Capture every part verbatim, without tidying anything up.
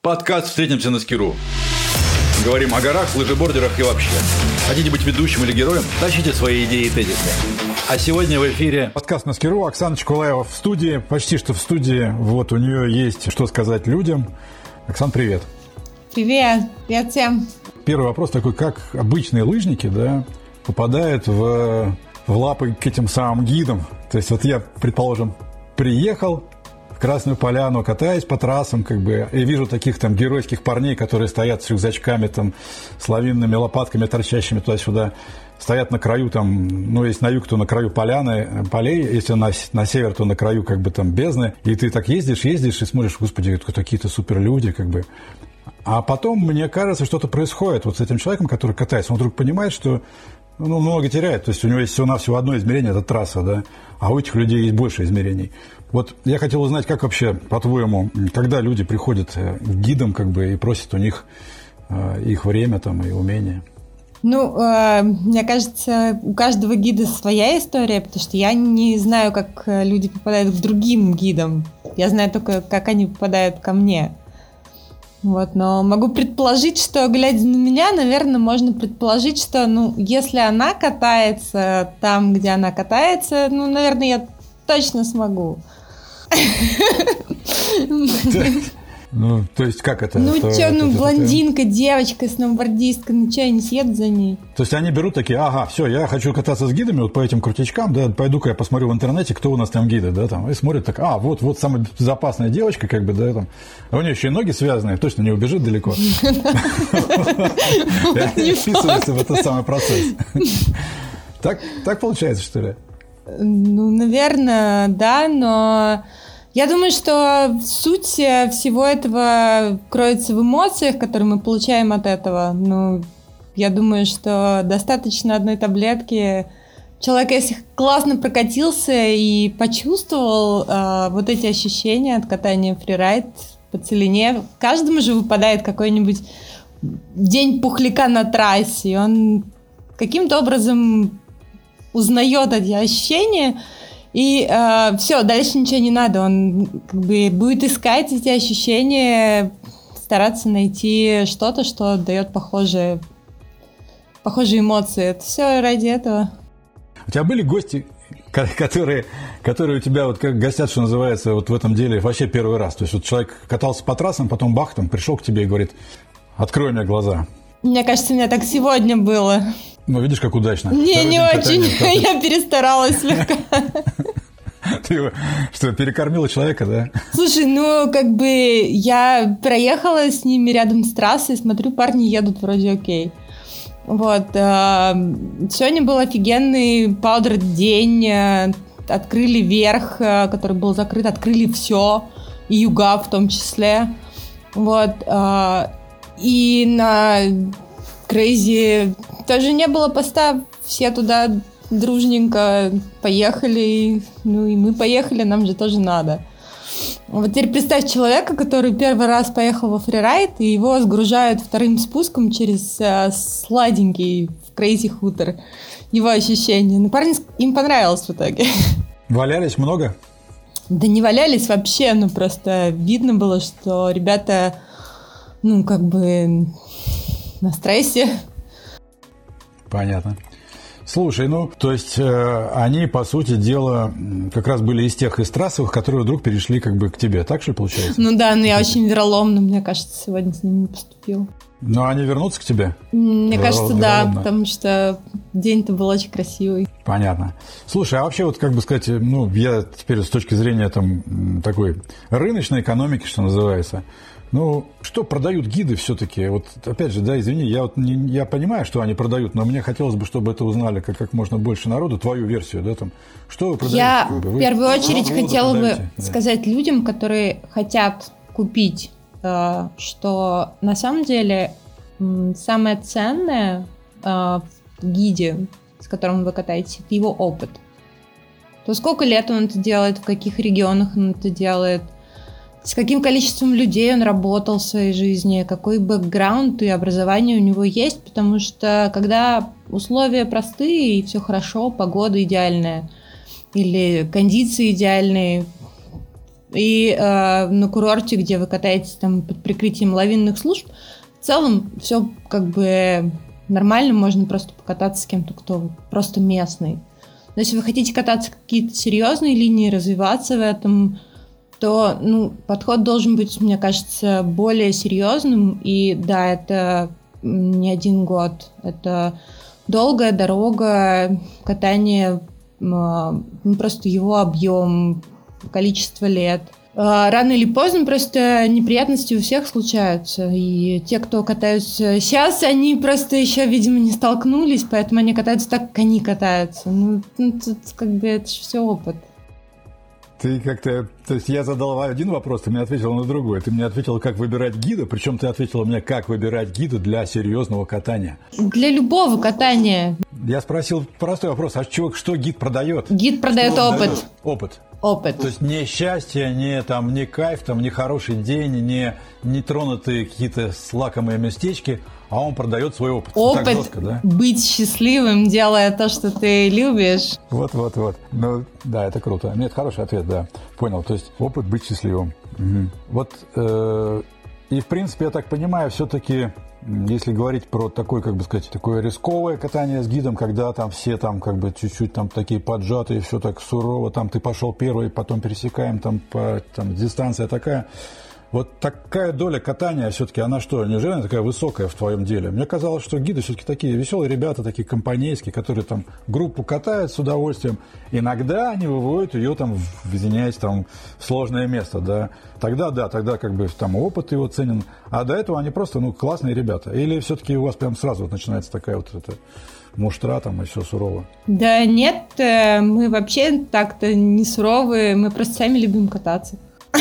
Подкаст «Встретимся на Скиру». Говорим о горах, лыжебордерах и вообще. Хотите быть ведущим или героем? Тащите свои идеи и тезисы. А сегодня в эфире... Подкаст «На Скиру». Оксана Чекулаева в студии, почти что в студии. Вот у нее есть что сказать людям. Оксан, привет. Привет. Привет всем. Первый вопрос такой, как обычные лыжники, да, попадают в, в лапы к этим самым гидам? То есть вот я, предположим, приехал в Красную Поляну, катаюсь по трассам, как бы, и вижу таких там геройских парней, которые стоят с рюкзачками, там, с лавинными лопатками, торчащими туда-сюда, стоят на краю, там, ну, если на юг, то на краю поляны, полей, если на, на север, то на краю, как бы, там, бездны, и ты так ездишь, ездишь, и смотришь, господи, какие-то суперлюди, как бы. А потом, мне кажется, что-то происходит вот с этим человеком, который катается, он вдруг понимает, что, ну, много теряет, то есть у него есть всего-навсего одно измерение, это трасса, да, а у этих людей есть больше измерений. Вот я хотел узнать, как вообще, по-твоему, когда люди приходят к гидам, как бы, и просят у них э, их время там и умения? Ну, э, мне кажется, у каждого гида своя история, потому что я не знаю, как люди попадают к другим гидам. Я знаю только, как они попадают ко мне. Вот, но могу предположить, что, глядя на меня, наверное, можно предположить, что, ну, если она катается там, где она катается, ну, наверное, я точно смогу. Ну, то есть, как это? Ну, что, ну, блондинка, девочка, сноубордистка, ну, что, я не съеду за ней? То есть, они берут такие, ага, все, я хочу кататься с гидами вот по этим крутячкам, да, пойду-ка я посмотрю в интернете, кто у нас там гиды, да, там, и смотрят так, а, вот, вот самая безопасная девочка, как бы, да, там, а у нее еще и ноги связанные, точно не убежит далеко. И вписывается в этот самый процесс. Так получается, что ли? Ну, наверное, да, но я думаю, что суть всего этого кроется в эмоциях, которые мы получаем от этого. Ну, я думаю, что достаточно одной таблетки. Человек, если классно прокатился и почувствовал э, вот эти ощущения от катания фрирайд по целине, каждому же выпадает какой-нибудь день пухляка на трассе, и он каким-то образом узнает эти ощущения, и э, все, дальше ничего не надо. Он как бы будет искать эти ощущения, стараться найти что-то, что дает похожие, похожие эмоции. Это все ради этого. У тебя были гости, которые, которые у тебя вот как гостят, что называется, вот в этом деле вообще первый раз? То есть вот человек катался по трассам, потом бах, там пришел к тебе и говорит, открой мне глаза. Мне кажется, у меня так сегодня было. Ну, видишь, как удачно. Не, Второй не очень. Катания, я перестаралась слегка. Ты его, что, перекормила человека, да? Слушай, ну, как бы я проехала с ними рядом с трассой, смотрю, парни едут вроде окей. Вот. Сегодня был офигенный паудер-день. Открыли верх, который был закрыт, открыли все, и юга в том числе. Вот. И на Крейзи тоже не было поста, все туда дружненько поехали, ну и мы поехали, нам же тоже надо. Вот теперь представь человека, который первый раз поехал во фрирайд, и его сгружают вторым спуском через uh, сладенький Крейзи хутор. Его ощущения. Ну, парни, им понравилось в итоге. Валялись много? Да не валялись вообще, ну просто видно было, что ребята, ну как бы на стрессе. Понятно. Слушай, ну, то есть э, они, по сути дела, как раз были из тех из трассовых, которые вдруг перешли как бы к тебе, так что ли получается? Ну да, но я очень вероломно, мне кажется, сегодня с ними поступила. Но они вернутся к тебе? Мне кажется, да, потому что день-то был очень красивый. Понятно. Слушай, а вообще вот, как бы сказать, ну, я теперь с точки зрения там такой рыночной экономики, что называется, ну, что продают гиды все-таки? Вот, опять же, да, извини, я, вот не, я понимаю, что они продают, но мне хотелось бы, чтобы это узнали как, как можно больше народу, твою версию, да, там. Что вы продаете? Я вы, в первую очередь хотела бы да. сказать людям, которые хотят купить, что на самом деле самое ценное в гиде, с которым вы катаетесь, это его опыт. То сколько лет он это делает, в каких регионах он это делает, с каким количеством людей он работал в своей жизни, какой бэкграунд и образование у него есть, потому что когда условия простые и все хорошо, погода идеальная или кондиции идеальные, и э, на курорте, где вы катаетесь там под прикрытием лавинных служб, в целом все как бы нормально, можно просто покататься с кем-то, кто просто местный. Но если вы хотите кататься какие-то серьезные линии, развиваться в этом, то ну, подход должен быть, мне кажется, более серьезным. И да, это не один год, это долгая дорога, катание, ну, просто его объем, количество лет. Рано или поздно просто неприятности у всех случаются. И те, кто катаются сейчас, они просто еще, видимо, не столкнулись, поэтому они катаются так, как они катаются. Ну, тут как бы это же все опыт. Ты как-то... То есть я задал один вопрос, ты мне ответила на другой. Ты мне ответила, как выбирать гида, причем ты ответила мне, как выбирать гида для серьезного катания. Для любого катания. Я спросил простой вопрос, а что, что гид продает? Гид продает что опыт. Дает? Опыт. Опыт. То есть не счастье, не, там, не кайф, там, не хороший день, не, не тронутые какие-то лакомые местечки, а он продает свой опыт. Опыт так жестко, да? Быть счастливым, делая то, что ты любишь. Вот-вот-вот. Ну, да, это круто. Нет, хороший ответ, да. Понял. То есть опыт быть счастливым. Угу. Вот, э, и в принципе, я так понимаю, все-таки... Если говорить про такое, как бы сказать, такое рисковое катание с гидом, когда там все там как бы чуть-чуть там такие поджатые, все так сурово, там ты пошел первый, потом пересекаем, там, по, там дистанция такая. Вот такая доля катания все-таки, она что, неужели она такая высокая в твоем деле? Мне казалось, что гиды все-таки такие веселые ребята, такие компанейские, которые там группу катают с удовольствием. Иногда они выводят ее там, извиняюсь, там, в сложное место, да. Тогда, да, тогда как бы там опыт его ценен. А до этого они просто, ну, классные ребята. Или все-таки у вас прям сразу вот начинается такая вот эта муштра там и все сурово? Да нет, мы вообще так-то не суровые, мы просто сами любим кататься.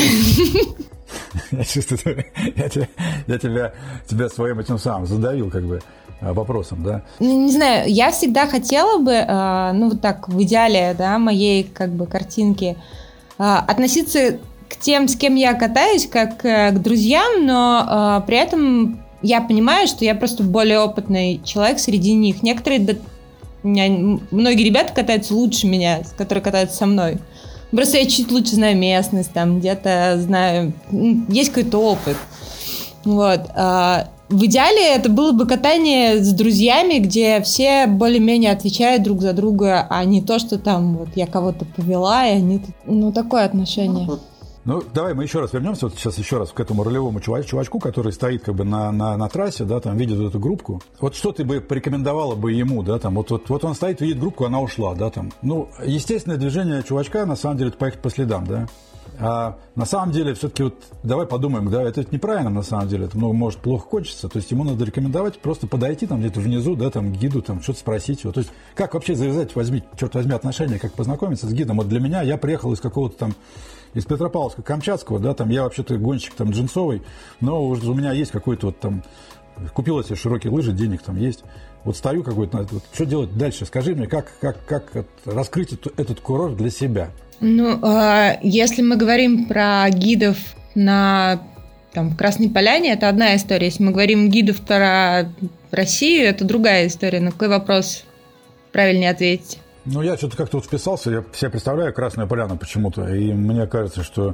Я чувствую, я, тебя, я тебя, тебя своим этим самым задавил как бы вопросом, да? Не знаю, я всегда хотела бы, ну вот так в идеале, да, моей как бы картинки, относиться к тем, с кем я катаюсь, как к друзьям, но при этом я понимаю, что я просто более опытный человек среди них. Некоторые, да, многие ребята катаются лучше меня, которые катаются со мной. Просто я чуть лучше знаю местность, там где-то знаю, есть какой-то опыт. Вот. А в идеале это было бы катание с друзьями, где все более-менее отвечают друг за друга, а не то, что там вот я кого-то повела, и они... Ну, такое отношение. Ну, давай мы еще раз вернемся, вот сейчас еще раз к этому рулевому чувачку, который стоит как бы на, на, на трассе, да, там видит эту группку. Вот что ты бы порекомендовала бы ему, да, там, вот, вот, вот он стоит, видит группку, она ушла, да, там. Ну, естественное движение чувачка, на самом деле, это поехать по следам, да. А на самом деле, все-таки вот давай подумаем, да, это неправильно, на самом деле, это, ну, может, плохо кончиться, то есть ему надо рекомендовать просто подойти там где-то внизу, да, там, к гиду, там, что-то спросить его. То есть как вообще завязать, возьми, черт возьми, отношения, как познакомиться с гидом. Вот для меня, я приехал из какого-то там из Петропавловска-Камчатского, да, там я вообще-то гонщик там джинсовый, но уже у меня есть какой-то вот там, купил себе широкие лыжи, денег там есть. Вот стою какой-то, вот, что делать дальше? Скажи мне, как, как, как раскрыть этот, этот курорт для себя? Ну, э, если мы говорим про гидов на там, в Красной Поляне, это одна история. Если мы говорим гидов про Россию, это другая история. На какой вопрос правильнее ответить? Ну, я что-то как-то вот вписался, я себя представляю Красную Поляну почему-то, и мне кажется, что,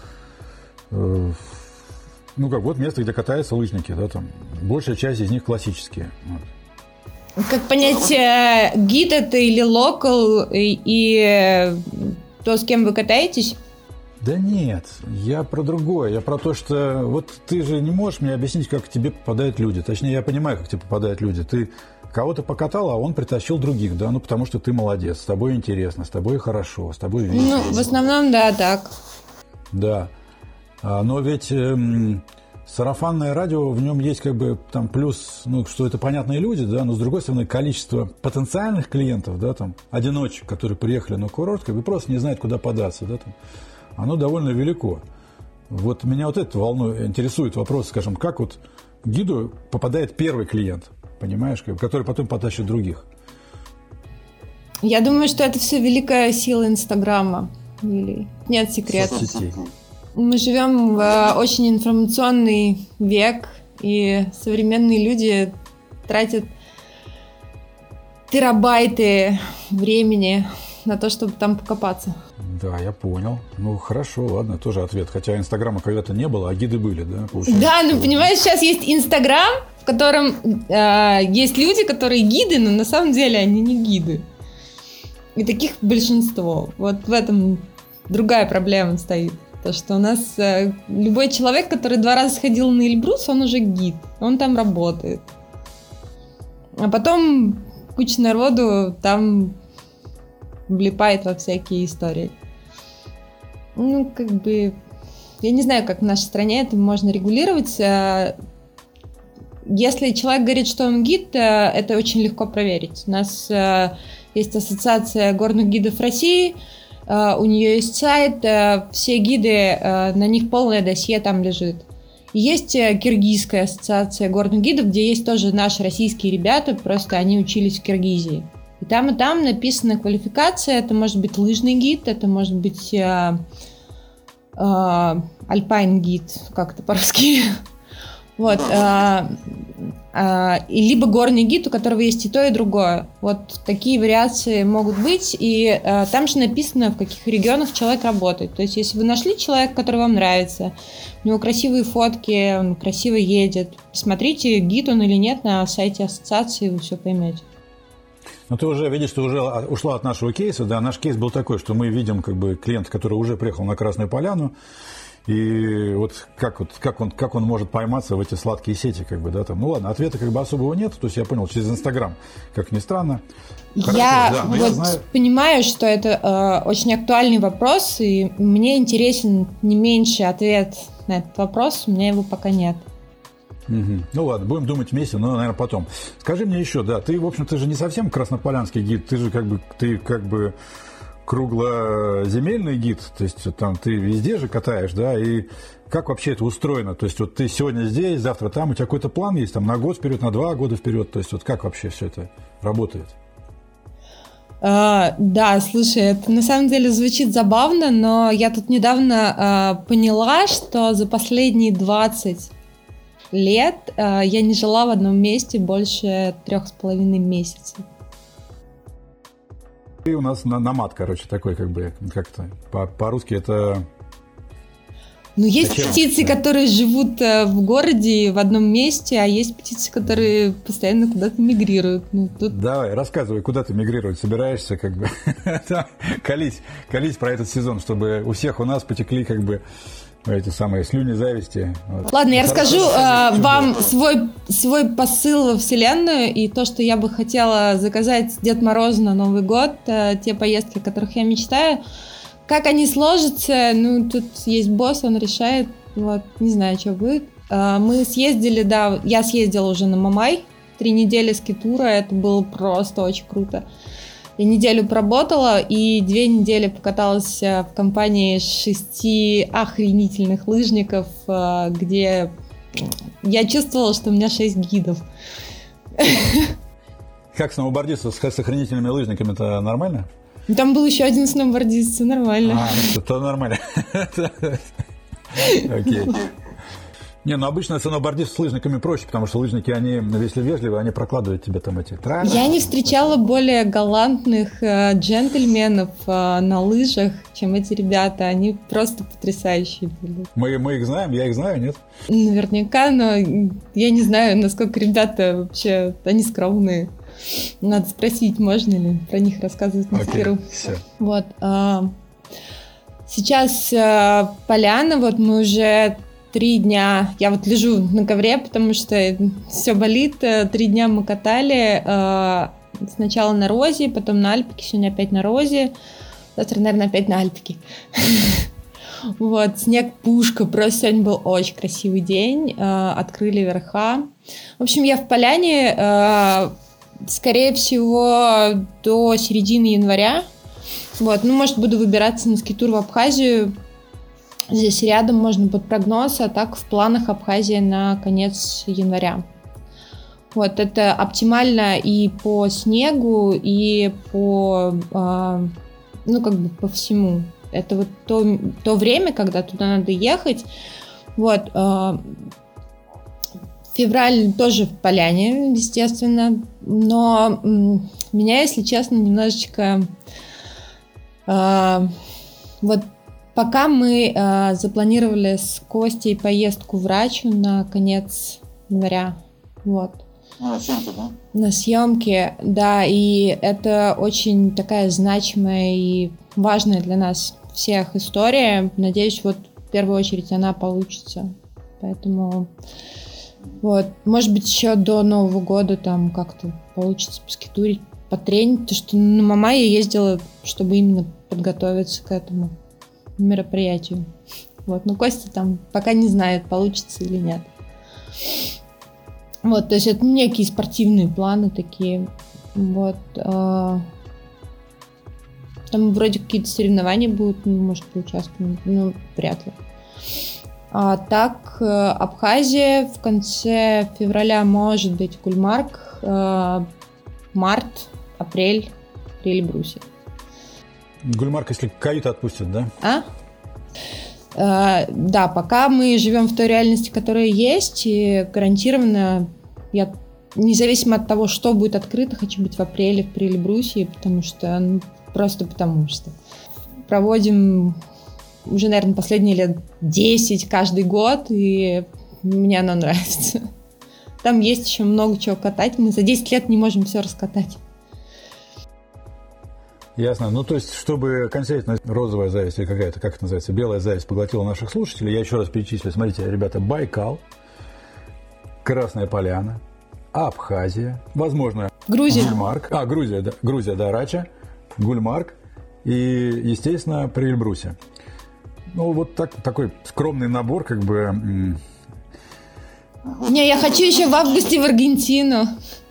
э, ну, как вот место, где катаются лыжники, да, там, большая часть из них классические. Вот. Как понять, э, гид это или локал, и, и то, с кем вы катаетесь? Да нет, я про другое, я про то, что вот ты же не можешь мне объяснить, как к тебе попадают люди, точнее, я понимаю, как к тебе попадают люди, ты... Кого-то покатал, а он притащил других, да, ну, потому что ты молодец, с тобой интересно, с тобой хорошо, с тобой весело. Ну, в основном, да, так. Да, а, но ведь эм, сарафанное радио, в нем есть как бы там плюс, ну, что это понятные люди, да, но с другой стороны, количество потенциальных клиентов, да, там, одиночек, которые приехали на курорт, как бы просто не знают, куда податься, да, там, оно довольно велико. Вот меня вот это волнует, интересует вопрос, скажем, как вот к гиду попадает первый клиент, понимаешь, который потом потащит других. Я думаю, что это все великая сила Инстаграма. Или нет секретов. Соцсетей. Мы живем в очень информационный век, и современные люди тратят терабайты времени на то, чтобы там покопаться. Да, я понял. Ну, хорошо, ладно, тоже ответ. Хотя Инстаграма когда-то не было, а гиды были, да? Получается? Да, ну, понимаешь, сейчас есть Инстаграм, в котором э, есть люди, которые гиды, но на самом деле они не гиды. И таких большинство. Вот в этом другая проблема стоит. То, что у нас э, любой человек, который два раза сходил на Эльбрус, он уже гид. Он там работает. А потом куча народу там влипает во всякие истории. Ну, как бы... Я не знаю, как в нашей стране это можно регулировать. Если человек говорит, что он гид, это очень легко проверить. У нас есть Ассоциация горных гидов России, у нее есть сайт, все гиды, на них полное досье там лежит. И есть Киргизская ассоциация горных гидов, где есть тоже наши российские ребята, просто они учились в Киргизии. И там, и там написана квалификация, это может быть лыжный гид, это может быть э, э, альпайн гид, как-то по-русски. Вот. Э, э, либо горный гид, у которого есть и то, и другое. Вот такие вариации могут быть, и э, там же написано, в каких регионах человек работает. То есть, если вы нашли человека, который вам нравится, у него красивые фотки, он красиво едет, посмотрите, гид он или нет на сайте ассоциации, вы все поймете. Ну, ты уже видишь, ты уже ушла от нашего кейса, да, наш кейс был такой, что мы видим, как бы, клиента, который уже приехал на Красную Поляну, и вот как, вот, как, он, как он может пойматься в эти сладкие сети, как бы, да, там, ну, ладно, ответа как бы особого нет, то есть я понял, через Инстаграм, как ни странно. Хорошо, я да, вот я знаю... понимаю, что это э, очень актуальный вопрос, и мне интересен не меньше ответ на этот вопрос, у меня его пока нет. Угу. Ну ладно, будем думать вместе, но, наверное, потом. Скажи мне еще, да, ты, в общем, ты же не совсем краснополянский гид, ты же как бы, ты как бы круглоземельный гид, то есть там ты везде же катаешь, да, и как вообще это устроено? То есть вот ты сегодня здесь, завтра там, у тебя какой-то план есть, там на год вперед, на два года вперед, то есть вот как вообще все это работает? Uh, да, слушай, это на самом деле звучит забавно, но я тут недавно uh, поняла, что за последние двадцать лет uh, я не жила в одном месте больше трех с половиной месяцев. И у нас намат, короче, такой, как бы, как-то по- по-русски это... Ну, есть Зачем? птицы, Да. которые живут uh, в городе в одном месте, а есть птицы, которые постоянно куда-то мигрируют. Ну, тут... Давай, рассказывай, куда ты мигрировать собираешься, как бы, колись, колись про этот сезон, чтобы у всех у нас потекли, как бы, эти самые слюни зависти. Вот. Ладно, я расскажу э, вам было. свой, свой посыл во Вселенную и то, что я бы хотела заказать Дед Морозу на Новый год, э, те поездки, о которых я мечтаю. Как они сложатся, ну, тут есть босс, он решает, вот, не знаю, что будет. Э, мы съездили, да, я съездила уже на Мамай, три недели скитура, это было просто очень круто. Я неделю поработала и две недели покаталась в компании шести охренительных лыжников, где я чувствовала, что у меня шесть гидов. Как сноубордисту с охренительными лыжниками, это нормально? Там был еще один сноубордист, все нормально. А, ну, это нормально. Окей. Не, ну обычно сноубордист с лыжниками проще, потому что лыжники, они, если вежливые, они прокладывают тебе там эти... Я не встречала более галантных э, джентльменов э, на лыжах, чем эти ребята. Они просто потрясающие были. Мы, мы их знаем, я их знаю, нет? Наверняка, но я не знаю, насколько ребята вообще, они скромные. Надо спросить, можно ли про них рассказывать на скиру. Все. Вот. Э, сейчас э, поляна, вот мы уже... Три дня, я вот лежу на ковре, потому что все болит. Три дня мы катали. Э, сначала на Розе, потом на Альпике, сегодня опять на Розе. Завтра, наверное, опять на Альпике. Вот, снег пушка. Просто сегодня был очень красивый день. Э, открыли верха. В общем, я в поляне, э, скорее всего, до середины января. Вот, ну, может, буду выбираться на скитур в Абхазию. Здесь рядом можно под прогноз, а так в планах Абхазия на конец января. Вот, это оптимально и по снегу, и по, э, ну, как бы по всему. Это вот то, то время, когда туда надо ехать. Вот, э, февраль тоже в поляне, естественно, но э, меня, если честно, немножечко... Э, Вот пока мы э, запланировали с Костей поездку в Рачу на конец января. Вот. На съемки, да? На съемки, да, и это очень такая значимая и важная для нас всех история. Надеюсь, вот в первую очередь она получится. Поэтому вот, может быть, еще до Нового года там как-то получится поскитурить, потренить, потому что на Мамай я ездила, чтобы именно подготовиться к этому мероприятию. Вот, но Костя там пока не знает, получится или нет. Вот, то есть это некие спортивные планы такие. Вот. Э, там вроде какие-то соревнования будут, ну, может, поучаствуем, ну, вряд ли. А так, э, Абхазия в конце февраля, может быть, Гульмарк, э, март, апрель, Эльбрусе. Гульмарк, если каюты отпустят, да? А? Uh, да, пока мы живем в той реальности, которая есть, и гарантированно я, независимо от того, что будет открыто, хочу быть в апреле в Прилебрусе, потому что, ну, просто потому что проводим уже, наверное, последние лет десять каждый год, и мне оно нравится. Там есть еще много чего катать, мы за десять лет не можем все раскатать. Ясно. Ну, то есть, чтобы окончательно розовая зависть или какая-то, как это называется, белая зависть поглотила наших слушателей, я еще раз перечислю. Смотрите, ребята, Байкал, Красная Поляна, Абхазия, возможно, Грузия. Гульмарк. А, Грузия, да, Грузия, да, Рача, Гульмарк и, естественно, при Эльбрусе. Ну, вот так, такой скромный набор, как бы... Не, я хочу еще в августе в Аргентину.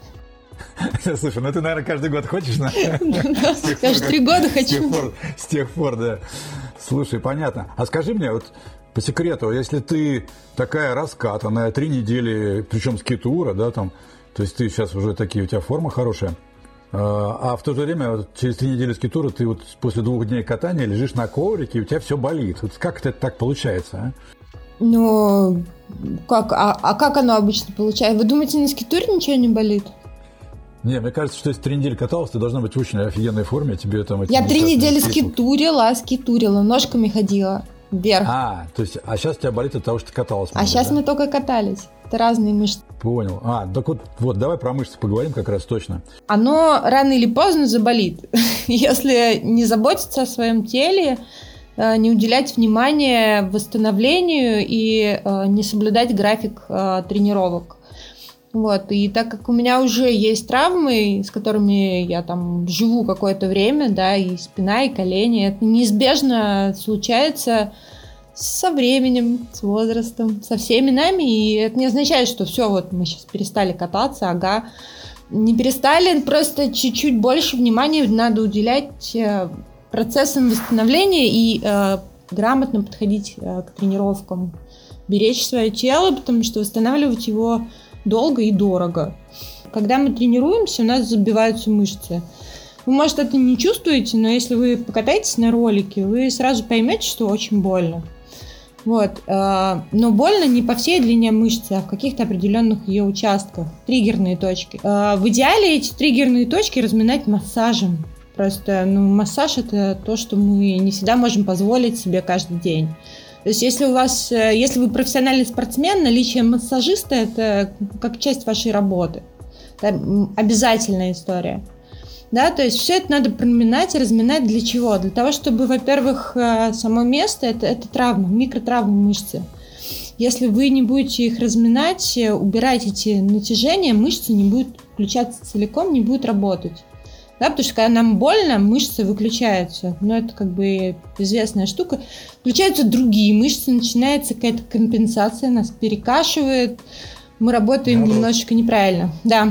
Слушай, ну ты, наверное, каждый год хочешь, да? Я же три года хочу. С тех пор, да. Слушай, понятно. А скажи мне, вот по секрету, если ты такая раскатанная, три недели, причем скитура, да, там, то есть ты сейчас уже такие, у тебя форма хорошая, а в то же время вот, через три недели скитура ты вот после двух дней катания лежишь на коврике, и у тебя все болит. Вот как это так получается, а? Ну, как, а, а как оно обычно получается? Вы думаете, на скитуре ничего не болит? Не, мне кажется, что если три недели каталась, ты должна быть в очень офигенной форме. Тебе там Я три недели скитурила, скитурила, ножками ходила вверх. А, то есть, а сейчас у тебя болит от того, что ты каталась. А сейчас да? Мы только катались. Это разные мышцы. Понял. А, так вот, вот, давай про мышцы поговорим как раз точно. Оно рано или поздно заболит. Если не заботиться о своем теле, не уделять внимания восстановлению и не соблюдать график тренировок. Вот, и так как у меня уже есть травмы, с которыми я там живу какое-то время, да, и спина, и колени, это неизбежно случается со временем, с возрастом, со всеми нами, и это не означает, что все, вот мы сейчас перестали кататься, ага, не перестали, просто чуть-чуть больше внимания надо уделять процессам восстановления и э, грамотно подходить э, к тренировкам, беречь свое тело, потому что восстанавливать его долго и дорого. Когда мы тренируемся, у нас забиваются мышцы. Вы, может, это не чувствуете, но если вы покатаетесь на ролике, вы сразу поймете, что очень больно. Вот. Но больно не по всей длине мышцы, а в каких-то определенных ее участках. Триггерные точки. В идеале эти триггерные точки разминать массажем. Просто, ну, массаж – это то, что мы не всегда можем позволить себе каждый день. То есть, если у вас, если вы профессиональный спортсмен, наличие массажиста – это как часть вашей работы. Это обязательная история. Да, то есть, все это надо проминать и разминать для чего? Для того, чтобы, во-первых, само место – это, это травма, микротравмы мышцы. Если вы не будете их разминать, убирать эти натяжения, мышцы не будут включаться целиком, не будут работать. Да, потому что когда нам больно, мышцы выключаются. Но это как бы известная штука. Включаются другие мышцы, начинается какая-то компенсация, нас перекашивает. Мы работаем немножечко неправильно. Да.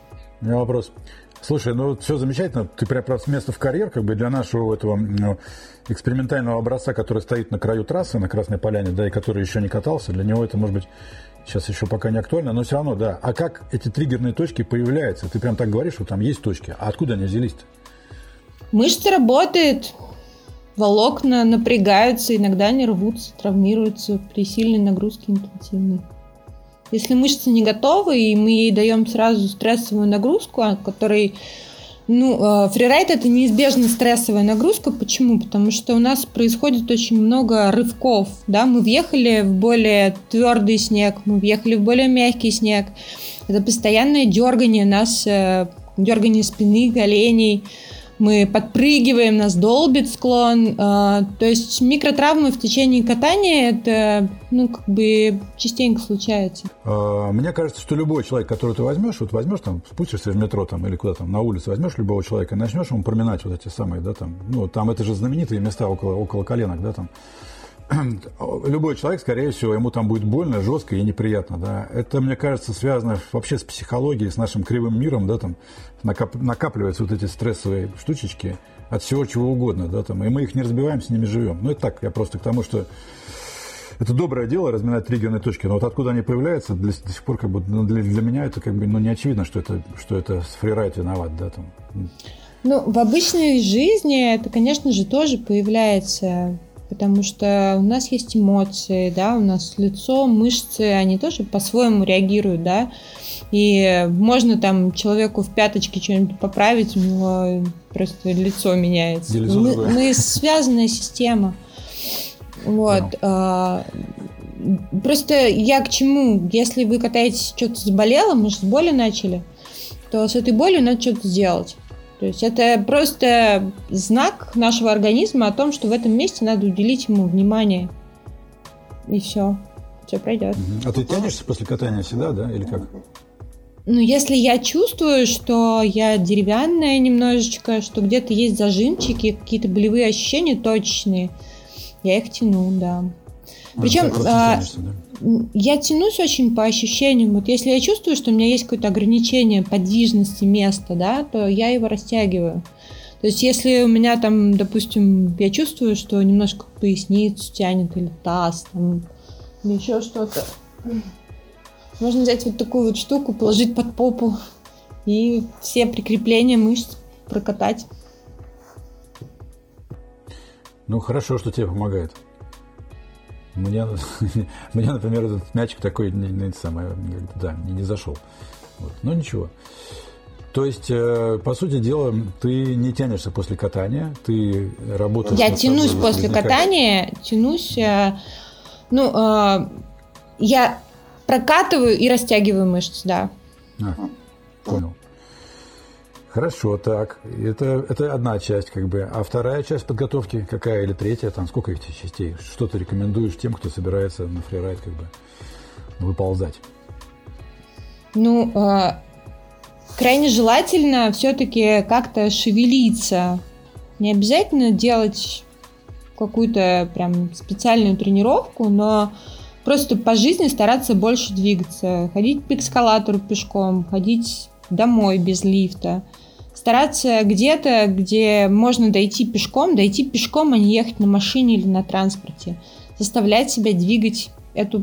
У меня вопрос. Слушай, ну все замечательно. Ты прям просто место в карьер, как бы для нашего этого ну, экспериментального образца, который стоит на краю трассы на Красной Поляне, да, и который еще не катался, для него это может быть сейчас еще пока не актуально, но все равно, да. А как эти триггерные точки появляются? Ты прям так говоришь, что там есть точки. А откуда они взялись-то? Мышца работает, волокна напрягаются, иногда они рвутся, травмируются при сильной нагрузке интенсивной. Если мышца не готова, и мы ей даем сразу стрессовую нагрузку, от которой Ну, фрирайд – это неизбежно стрессовая нагрузка. Почему? Потому что у нас происходит очень много рывков. Да? Мы въехали в более твердый снег, мы въехали в более мягкий снег. Это постоянное дергание нас, дергание спины, коленей. Мы подпрыгиваем, нас долбит склон. То есть микротравмы в течение катания – это, ну, как бы частенько случается. Мне кажется, что любой человек, которого ты возьмешь, вот возьмешь там, спустишься в метро там, или куда там на улице, возьмешь любого человека и начнешь ему проминать вот эти самые, да, там, ну, там это же знаменитые места около, около коленок, да, там. Любой человек, скорее всего, ему там будет больно, жестко и неприятно, да. Это, мне кажется, связано вообще с психологией, с нашим кривым миром, да, там накап- накапливаются вот эти стрессовые штучечки от всего чего угодно, да, там, и мы их не разбиваем, с ними живем. Ну, это так, я просто к тому, что это доброе дело разминать триггерные точки, но вот откуда они появляются, для, до сих пор как бы, ну, для, для меня это как бы, ну, не очевидно, что это, что это фрирайд виноват, да, там. Ну, в обычной жизни это, конечно же, тоже появляется. Потому что у нас есть эмоции, да, у нас лицо, мышцы, они тоже по-своему реагируют, да, и можно там человеку в пяточке что-нибудь поправить, у него просто лицо меняется. Лицо мы, мы связанная система. Вот. No. А, просто я к чему? Если вы катаетесь, что-то заболело, мы же с боли начали, то с этой болью надо что-то сделать. То есть это просто знак нашего организма о том, что в этом месте надо уделить ему внимание. И все. Все пройдет. А ты тянешься после катания всегда, да? Или как? Ну, если я чувствую, что я деревянная немножечко, что где-то есть зажимчики, какие-то болевые ощущения точечные, я их тяну, да. Причем а, тянешься, да? Я тянусь очень по ощущениям. Вот если я чувствую, что у меня есть какое-то ограничение подвижности места, да, то я его растягиваю. То есть если у меня там, допустим, я чувствую, что немножко поясницу тянет или таз, там, или еще что-то, можно взять вот такую вот штуку, положить под попу и все прикрепления мышц прокатать. Ну, хорошо, что тебе помогает. Мне, мне, например, этот мячик такой не, не, самое, да, не, не зашел. Вот. Но ничего. То есть, э, по сути дела, ты не тянешься после катания, ты работаешь... Я тянусь после катания, тянусь... Э, ну, э, я прокатываю и растягиваю мышцы, да. А, понял. Хорошо, так. Это, это одна часть, как бы. А вторая часть подготовки какая или третья? Там сколько этих частей? Что ты рекомендуешь тем, кто собирается на фрирайд как бы выползать? Ну, э, крайне желательно все-таки как-то шевелиться. Не обязательно делать какую-то прям специальную тренировку, но просто по жизни стараться больше двигаться. Ходить по эскалатору пешком, ходить домой без лифта. Стараться где-то, где можно дойти пешком, дойти пешком, а не ехать на машине или на транспорте. Заставлять себя двигать эту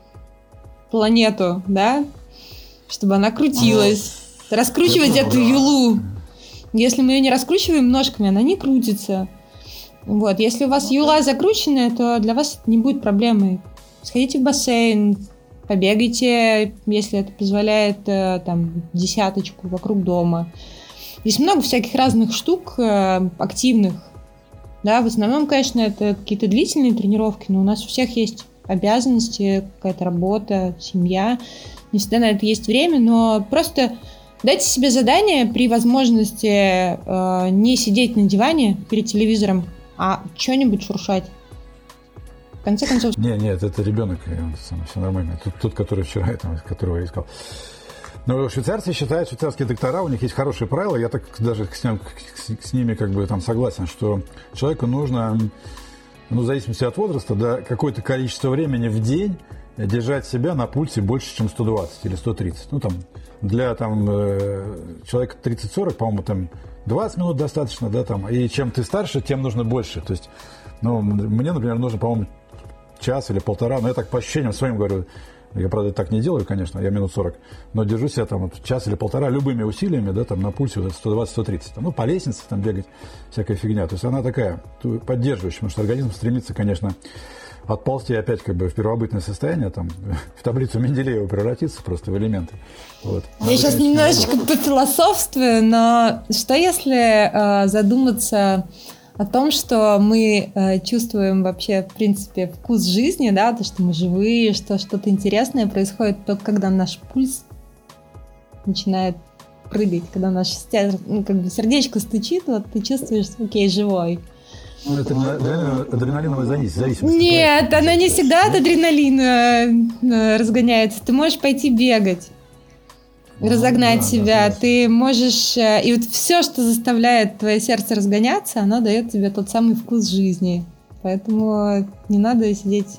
планету, да, чтобы она крутилась. Раскручивать эту юлу. Если мы ее не раскручиваем ножками, она не крутится. Вот. Если у вас юла закрученная, то для вас это не будет проблемой. Сходите в бассейн, побегайте, если это позволяет, там, десяточку вокруг дома. Есть много всяких разных штук активных. Да, в основном, конечно, это какие-то длительные тренировки, но у нас у всех есть обязанности, какая-то работа, семья. Не всегда на это есть время, но просто дайте себе задание при возможности э, не сидеть на диване перед телевизором, а что-нибудь шуршать. В конце концов... Не, нет, это ребенок, все нормально. Тот, тот который вчера, там, которого я искал. Но швейцарцы считают, швейцарские доктора, у них есть хорошие правила, я так даже с, ним, с ними как бы там согласен, что человеку нужно, ну, в зависимости от возраста, да, какое-то количество времени в день держать себя на пульсе больше, чем сто двадцать или сто тридцать. Ну, там, для там, э, человека тридцать-сорок, по-моему, там двадцать минут достаточно, да, там, и чем ты старше, тем нужно больше. То есть, ну, мне, например, нужно, по-моему, час или полтора, но я так по ощущениям своим говорю, я, правда, так не делаю, конечно, я минут сорок, но держу себя там вот час или полтора любыми усилиями, да, там на пульсе вот сто двадцать - сто тридцать, там, ну, по лестнице там бегать, всякая фигня. То есть она такая поддерживающая, потому что организм стремится, конечно, отползти опять как бы в первобытное состояние, там, в таблицу Менделеева превратиться просто в элементы. Вот. Я Надо, сейчас конечно, немножечко пофилософствую, но что если э, задуматься о том, что мы э, чувствуем вообще, в принципе, вкус жизни, да, то, что мы живые, что что-то интересное происходит только когда наш пульс начинает прыгать, когда наше ну, как бы сердечко стучит, вот ты чувствуешь, окей, живой. Ну, это адреналиновая зависимость. Нет, она не всегда от адреналина разгоняется. Ты можешь пойти бегать, ну, разогнать да, себя. Да, ты можешь... И вот все, что заставляет твое сердце разгоняться, оно дает тебе тот самый вкус жизни. Поэтому не надо сидеть...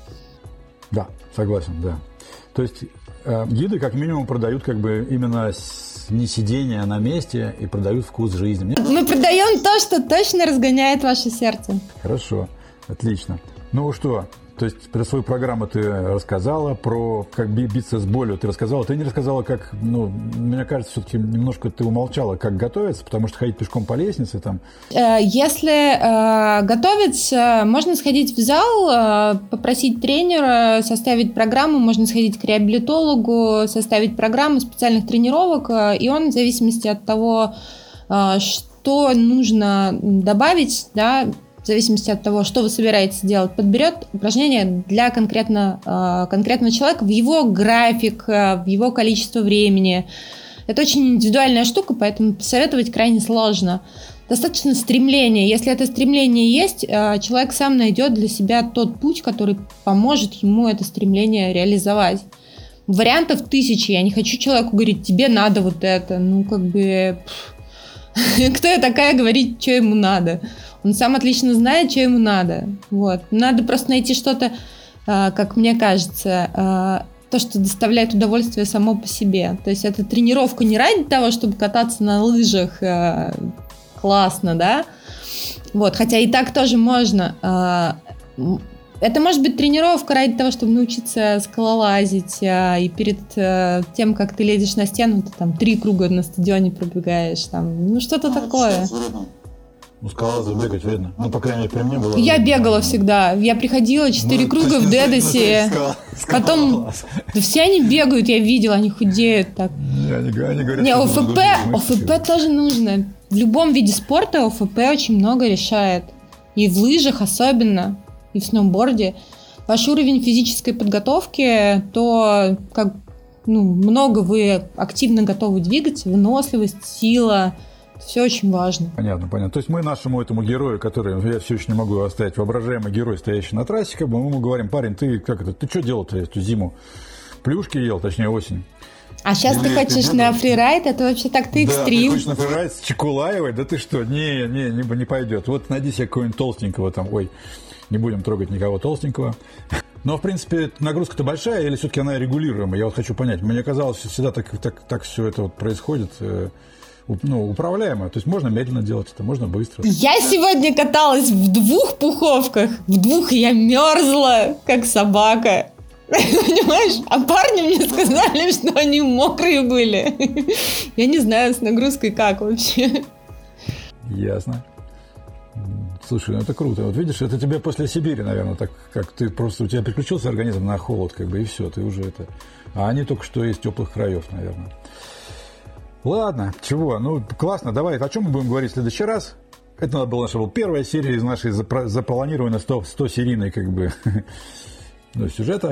Да, согласен, да. То есть э, гиды как минимум продают как бы именно... не сидение на месте и продают вкус жизни. Мне... Мы продаем то, что точно разгоняет ваше сердце. Хорошо, отлично. Ну что, то есть про свою программу ты рассказала, про как биться с болью ты рассказала. Ты не рассказала, как, ну, мне кажется, все-таки немножко ты умолчала, как готовиться, потому что ходить пешком по лестнице там. Если э, готовиться, можно сходить в зал, э, попросить тренера составить программу, можно сходить к реабилитологу, составить программу специальных тренировок, э, и он в зависимости от того, э, что нужно добавить, да, в зависимости от того, что вы собираетесь делать, подберет упражнение для конкретно, конкретного человека в его график, в его количество времени. Это очень индивидуальная штука, поэтому посоветовать крайне сложно. Достаточно стремления. Если это стремление есть, человек сам найдет для себя тот путь, который поможет ему это стремление реализовать. Вариантов тысячи. Я не хочу человеку говорить, тебе надо вот это. Ну, как бы... Кто я такая говорить, что ему надо? Он сам отлично знает, что ему надо. Вот. Надо просто найти что-то, как мне кажется, то, что доставляет удовольствие само по себе. То есть это тренировка не ради того, чтобы кататься на лыжах классно, да? Вот. Хотя и так тоже можно. Это может быть тренировка ради того, чтобы научиться скалолазить, и перед тем, как ты лезешь на стену, ты там три круга на стадионе пробегаешь, там, ну что-то такое. Ну, скалолазать бегать вредно. Ну, по крайней мере, при мне было... Я бегала всегда. Я приходила четыре ну, круга в Дедосе. Потом... Да все они бегают, я видела, они худеют так. Не, они, они говорят, не, ОФП, ОФП тоже нужно. В любом виде спорта ОФП очень много решает. И в лыжах особенно, и в сноуборде. Ваш уровень физической подготовки, то как ну, много вы активно готовы двигаться, выносливость, сила... Все очень важно. Понятно, понятно. То есть мы нашему этому герою, который, я все еще не могу оставить, воображаемый герой, стоящий на трассе, как бы мы ему говорим, парень, ты как это, ты что делал-то эту зиму? Плюшки ел, точнее осень. А сейчас Или ты хочешь ты на фрирайд? Это вообще так-то экстрим. Да, ты хочешь на фрирайд с Чекулаевой? Да ты что? Не, не, не, не пойдет. Вот найди себе какого-нибудь толстенького там. Ой, не будем трогать никого толстенького. Но, в принципе, нагрузка-то большая или все-таки она регулируемая? Я вот хочу понять. Мне казалось, что всегда так, так, так все это вот происходит... Ну, управляемо. То есть можно медленно делать это, можно быстро. Я сегодня каталась в двух пуховках. В двух я мерзла, как собака. Понимаешь? А парни мне сказали, что они мокрые были. Я не знаю, с нагрузкой как вообще. Ясно. Слушай, ну это круто. Вот видишь, это тебе после Сибири, наверное, так как ты просто, у тебя переключился организм на холод, как бы, и все, ты уже это... А они только что из теплых краев, наверное. Ладно, чего, ну классно, давай, о чем мы будем говорить в следующий раз? Это надо было, наша была первая серия из нашей запланированной сто-серийной как бы ну, сюжета.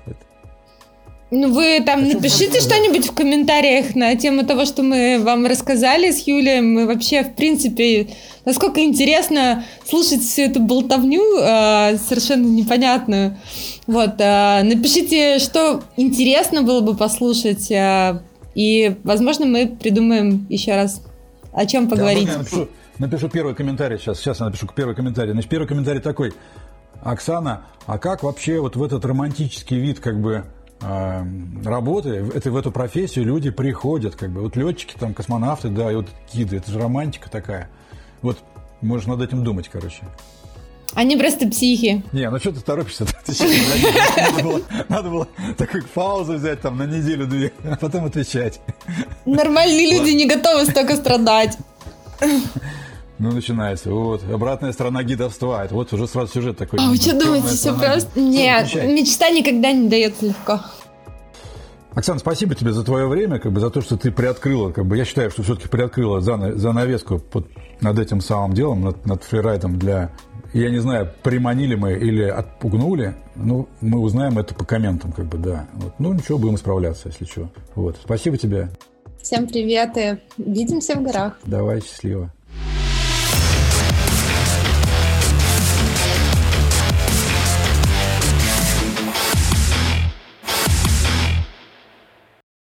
Ну вы там о напишите что-нибудь в комментариях на тему того, что мы вам рассказали с Юлией. Мы вообще, в принципе, насколько интересно слушать всю эту болтовню э, совершенно непонятную. Вот, э, напишите, что интересно было бы послушать. Э, И, возможно, мы придумаем еще раз, о чем поговорить. Я напишу, напишу первый комментарий сейчас. Сейчас я напишу первый комментарий. Значит, первый комментарий такой. Оксана, а как вообще вот в этот романтический вид как бы э, работы, это, в эту профессию люди приходят? Как бы, вот летчики, там, космонавты, да, и вот гиды. Это же романтика такая. Вот можешь над этим думать, короче. Они просто психи. Не, ну что ты торопишься? Надо было, надо было такую паузу взять там на неделю-две, а потом отвечать. Нормальные люди не готовы столько страдать. Ну, начинается. Вот. Обратная сторона гидовства. Это вот уже сразу сюжет такой. А вы что думаете, все просто... Нет, мечта никогда не дается легко. Оксана, спасибо тебе за твое время, как бы, за то, что ты приоткрыла, как бы, я считаю, что все-таки приоткрыла занавеску под, над этим самым делом, над, над фрирайдом для... Я не знаю, приманили мы или отпугнули, ну, мы узнаем это по комментам, как бы, да. Вот. Ну, ничего, будем справляться, если что. Вот. Спасибо тебе. Всем привет и увидимся в горах. Давай, счастливо.